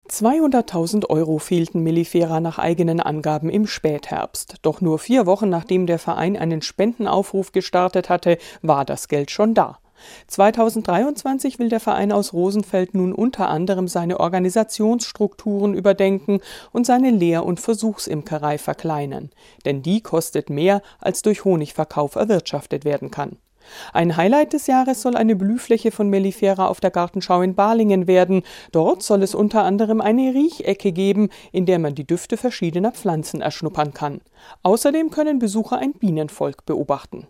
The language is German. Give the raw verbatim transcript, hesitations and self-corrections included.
zweihunderttausend Euro fehlten Mellifera nach eigenen Angaben im Spätherbst. Doch nur vier Wochen nachdem der Verein einen Spendenaufruf gestartet hatte, war das Geld schon da. zweitausenddreiundzwanzig will der Verein aus Rosenfeld nun unter anderem seine Organisationsstrukturen überdenken und seine Lehr- und Versuchsimkerei verkleinern. Denn die kostet mehr, als durch Honigverkauf erwirtschaftet werden kann. Ein Highlight des Jahres soll eine Blühfläche von Mellifera auf der Gartenschau in Balingen werden. Dort soll es unter anderem eine Riechecke geben, in der man die Düfte verschiedener Pflanzen erschnuppern kann. Außerdem können Besucher ein Bienenvolk beobachten.